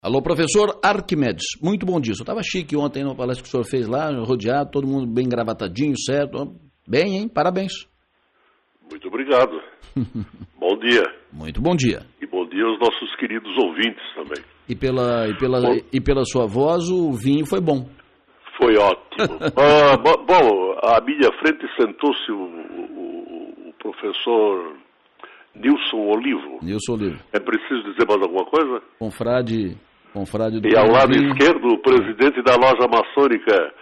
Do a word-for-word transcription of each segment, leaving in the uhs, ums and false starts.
Alô, professor Arquimedes, muito bom dia. Eu estava chique ontem na palestra que o senhor fez lá, rodeado, todo mundo bem gravatadinho, certo? Bem, hein? Parabéns. Muito obrigado. Bom dia. Muito bom dia. E bom dia aos nossos queridos ouvintes também. E pela, e pela, bom, e pela sua voz, o vinho foi bom. Foi ótimo. ah, bom, à minha frente sentou-se o, o, o professor Nilson Olivo. Nilson Olivo. É preciso dizer mais alguma coisa? Confrade... Confrade do e ao lado vinho. esquerdo, o presidente da loja maçônica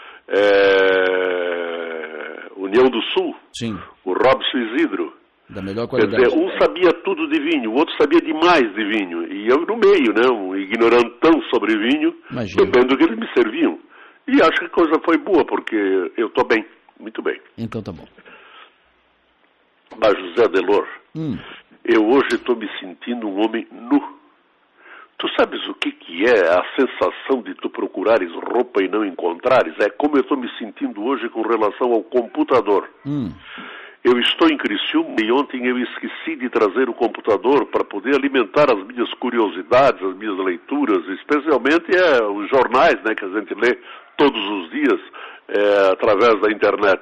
é... União do Sul. Sim. O Robson Isidro. Da melhor qualidade. Quer dizer, um sabia tudo de vinho, o outro sabia demais de vinho. E eu no meio, né, um ignorantão sobre vinho, bebendo o que eles me serviam. E acho que a coisa foi boa, porque eu estou bem, muito bem. Então tá bom. Mas José Delor, hum. eu hoje estou me sentindo um homem nu. Tu sabes o que, que é a sensação de tu procurares roupa e não encontrares? É como eu estou me sentindo hoje com relação ao computador. Hum. Eu estou em Criciúma e ontem eu esqueci de trazer o computador para poder alimentar as minhas curiosidades, as minhas leituras, especialmente é, os jornais, né, que a gente lê todos os dias é, através da internet.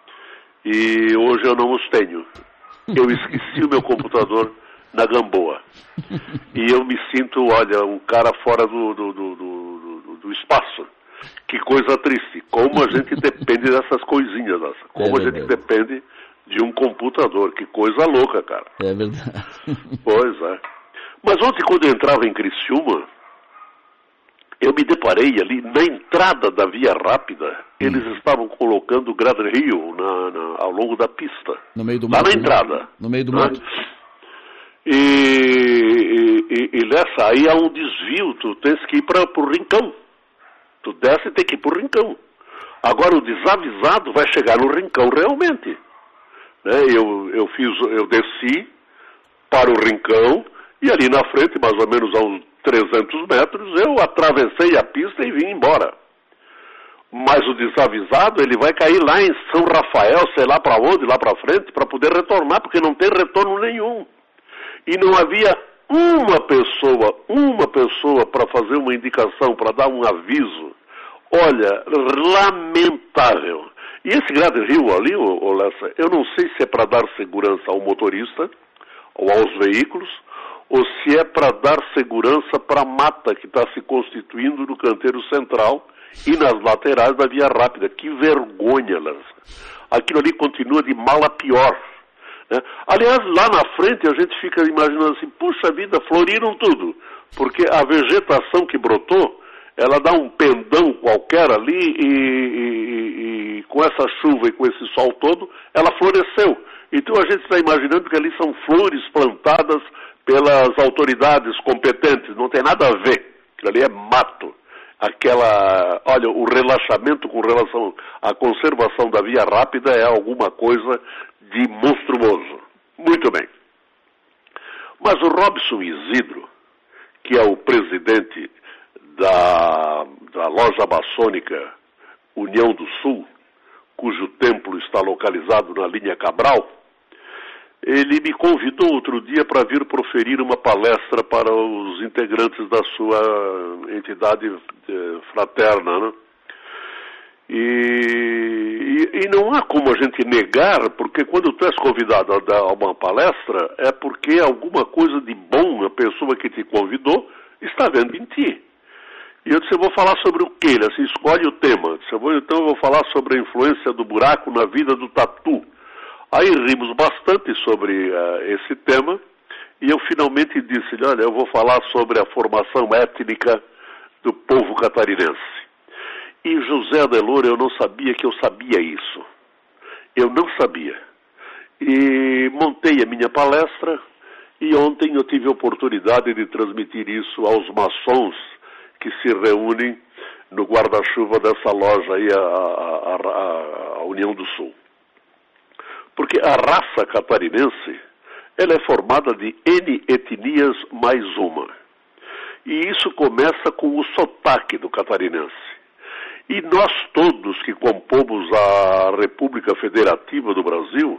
E hoje eu não os tenho. Eu esqueci o meu computador na Gamboa. E eu me sinto, olha, um cara fora do, do, do, do, do espaço. Que coisa triste. Como a gente depende dessas coisinhas, nossa. Como é a gente depende de um computador. Que coisa louca, cara. É verdade. Pois é. Mas ontem, quando eu entrava em Criciúma, eu me deparei ali, na entrada da Via Rápida, hum. eles estavam colocando graderio na, na, ao longo da pista. No meio do Lá mato. na entrada. No meio do mato. E, e, e, e nessa aí há um desvio, tu tens que ir para o Rincão. Tu desce e tem que ir para o Rincão. Agora o desavisado vai chegar no Rincão realmente. Né? Eu, eu, fiz, eu desci para o Rincão e ali na frente, mais ou menos a uns trezentos metros, eu atravessei a pista e vim embora. Mas o desavisado, ele vai cair lá em São Rafael, sei lá para onde, lá para frente, para poder retornar, porque não tem retorno nenhum. E não havia uma pessoa, uma pessoa para fazer uma indicação, para dar um aviso. Olha, lamentável. E esse grade-rio ali, ô, ô Lessa, eu não sei se é para dar segurança ao motorista ou aos veículos, ou se é para dar segurança para a mata que está se constituindo no canteiro central e nas laterais da Via Rápida. Que vergonha, Lessa. Aquilo ali continua de mal a pior. Né? Aliás, lá na frente a gente fica imaginando assim, puxa vida, floriram tudo, porque a vegetação que brotou, ela dá um pendão qualquer ali e, e, e com essa chuva e com esse sol todo, ela floresceu. Então a gente está imaginando que ali são flores plantadas pelas autoridades competentes, não tem nada a ver, aquilo ali é mato. Aquela, olha, o relaxamento com relação à conservação da Via Rápida é alguma coisa de monstruoso. Muito bem. Mas o Robson Isidro, que é o presidente da, da loja maçônica União do Sul, cujo templo está localizado na linha Cabral, ele me convidou outro dia para vir proferir uma palestra para os integrantes da sua entidade fraterna, né? E, e, e não há como a gente negar, porque quando tu és convidado a dar uma palestra, é porque alguma coisa de bom a pessoa que te convidou está vendo em ti. E eu disse, eu vou falar sobre o quê? Ele assim, escolhe o tema. Eu disse, eu vou, então eu vou falar sobre a influência do buraco na vida do tatu. Aí rimos bastante sobre uh, esse tema, e eu finalmente disse, olha, eu vou falar sobre a formação étnica do povo catarinense. E José Delor, eu não sabia que eu sabia isso. Eu não sabia. E montei a minha palestra, e ontem eu tive a oportunidade de transmitir isso aos maçons que se reúnem no guarda-chuva dessa loja aí, a, a, a, a União do Sul. Porque a raça catarinense, ela é formada de N etnias mais uma. E isso começa com o sotaque do catarinense. E nós todos que compomos a República Federativa do Brasil,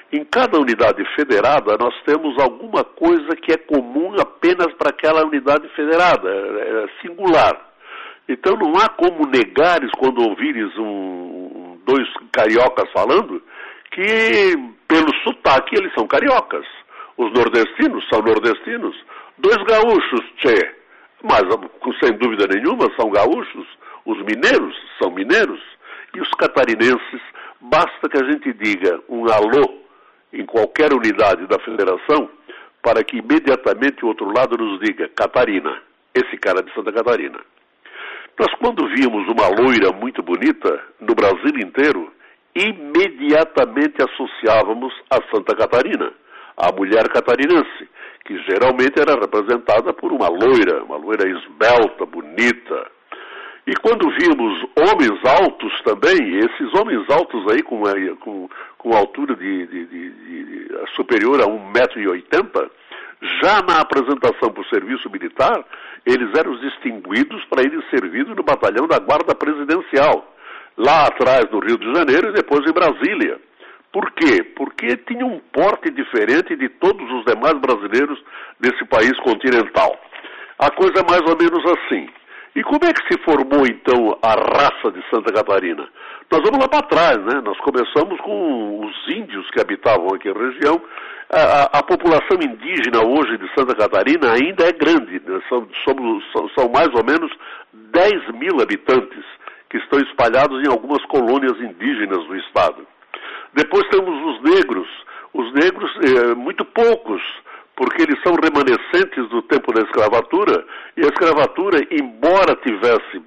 Em cada unidade federada, nós temos alguma coisa que é comum apenas para aquela unidade federada, é singular. Então não há como negares, quando ouvires um, dois cariocas falando, que pelo sotaque eles são cariocas. Os nordestinos são nordestinos. Dois gaúchos, tchê, mas sem dúvida nenhuma são gaúchos. Os mineiros são mineiros. E os catarinenses, basta que a gente diga um alô em qualquer unidade da federação para que imediatamente o outro lado nos diga Catarina, esse cara é de Santa Catarina. Nós, quando víamos uma loira muito bonita no Brasil inteiro, imediatamente associávamos a Santa Catarina, a mulher catarinense, que geralmente era representada por uma loira, uma loira esbelta, bonita. E quando vimos homens altos também, esses homens altos aí com, com, com altura de, de, de, de superior a um metro e oitenta, já na apresentação para o serviço militar, eles eram distinguidos para irem servidos no batalhão da Guarda Presidencial, lá atrás no Rio de Janeiro e depois em Brasília. Por quê? Porque tinha um porte diferente de todos os demais brasileiros desse país continental. A coisa é mais ou menos assim. E como é que se formou, então, a raça de Santa Catarina? Nós vamos lá para trás, né? Nós começamos com os índios que habitavam aqui a região. A, a, a população indígena hoje de Santa Catarina ainda é grande, né? São, somos, são, são mais ou menos dez mil habitantes que estão espalhados em algumas colônias indígenas do estado. Depois temos os negros. Os negros, eh, muito poucos, porque eles são remanescentes do tempo da escravatura, e a escravatura, embora tivesse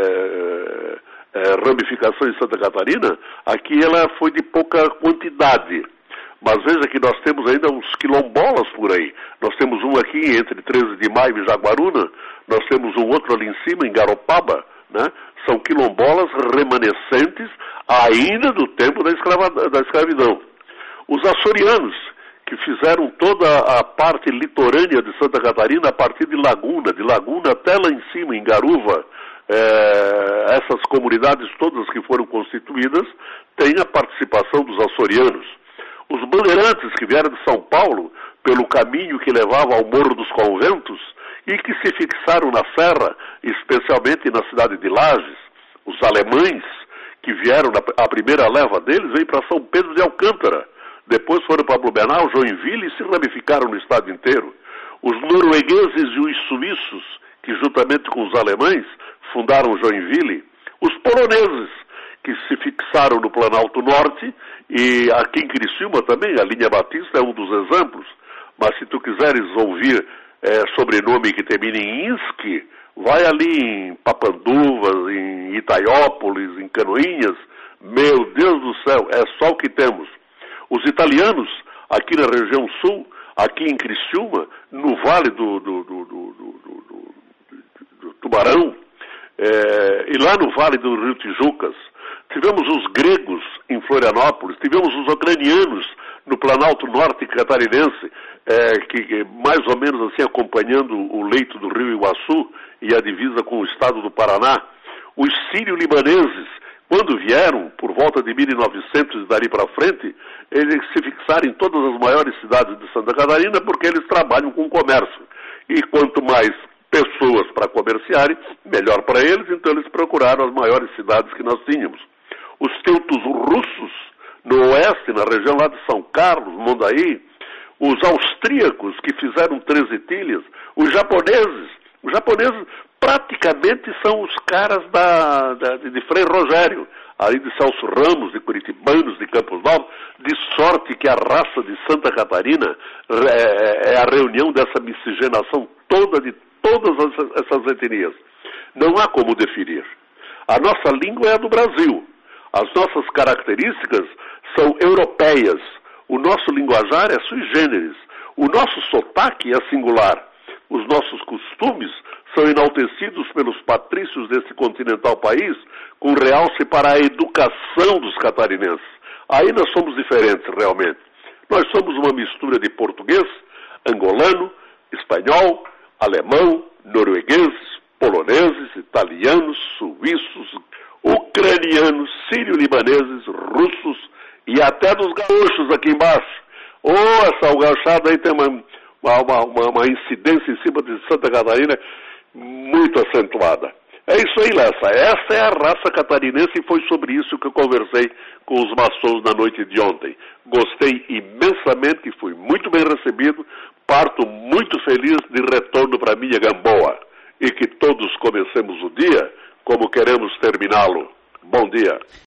é, é, ramificação em Santa Catarina, aqui ela foi de pouca quantidade. Mas veja que nós temos ainda uns quilombolas por aí. Nós temos um aqui entre treze de maio e Jaguaruna, nós temos um outro ali em cima, em Garopaba, né? São quilombolas remanescentes ainda do tempo da, escrava, da escravidão. Os açorianos, que fizeram toda a parte litorânea de Santa Catarina a partir de Laguna, de Laguna até lá em cima, em Garuva, é, essas comunidades todas que foram constituídas têm a participação dos açorianos. Os bandeirantes que vieram de São Paulo, pelo caminho que levava ao Morro dos Conventos, e que se fixaram na serra, especialmente na cidade de Lages, os alemães, que vieram, a primeira leva deles, veio para São Pedro de Alcântara. Depois foram para Blumenau, Joinville e se ramificaram no estado inteiro. Os noruegueses e os suíços, que juntamente com os alemães fundaram Joinville. Os poloneses, que se fixaram no Planalto Norte, e aqui em Criciúma também, a linha Batista é um dos exemplos. Mas se tu quiseres ouvir é, sobrenome que termina em Inski, vai ali em Papanduvas, em Itaiópolis, em Canoinhas. Meu Deus do céu, é só o que temos. Os italianos, aqui na região sul, aqui em Criciúma, no vale do, do, do, do, do, do, do Tubarão, é, e lá no vale do Rio Tijucas, tivemos os gregos em Florianópolis, tivemos os ucranianos no Planalto Norte catarinense, é, que, que mais ou menos assim acompanhando o leito do Rio Iguaçu e a divisa com o estado do Paraná, os sírio-libaneses, quando vieram, por volta de mil e novecentos e dali para frente, eles se fixaram em todas as maiores cidades de Santa Catarina porque eles trabalham com comércio. E quanto mais pessoas para comerciarem, melhor para eles, então eles procuraram as maiores cidades que nós tínhamos. Os teutos russos, no oeste, na região lá de São Carlos, Mondaí, os austríacos que fizeram treze tilhas, os japoneses, os japoneses praticamente são os caras da, da, de Frei Rogério, aí de Celso Ramos, de Curitibanos, de Campos Novos, de sorte que a raça de Santa Catarina é, é a reunião dessa miscigenação toda de todas essas etnias. Não há como definir. A nossa língua é a do Brasil. As nossas características são europeias. O nosso linguajar é sui generis. O nosso sotaque é singular. Os nossos costumes são enaltecidos pelos patrícios desse continental país, com realce para a educação dos catarinenses. Aí nós somos diferentes, realmente. Nós somos uma mistura de português, angolano, espanhol, alemão, noruegueses, poloneses, italianos, suíços, ucranianos, sírio-libaneses, russos e até dos gaúchos aqui embaixo. aí tem uma, uma, uma, uma incidência em cima de Santa Catarina muito acentuada. É isso aí, Lessa. Essa é a raça catarinense e foi sobre isso que eu conversei com os maçons na noite de ontem. Gostei imensamente, fui muito bem recebido, parto muito feliz de retorno para minha Gamboa. E que todos comecemos o dia como queremos terminá-lo. Bom dia.